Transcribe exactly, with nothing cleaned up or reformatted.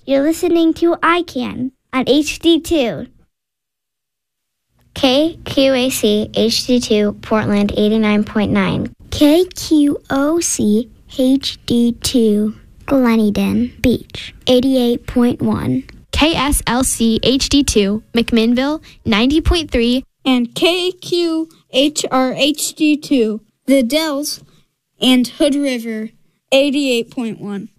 You're listening to I CAN on H D two. K Q A C H D two Portland eighty-nine point nine. K Q O C H D two Gleneden Beach eighty-eight point one. K S L C H D two McMinnville ninety point three. And K Q H R H D two The Dells and Hood River eighty-eight point one.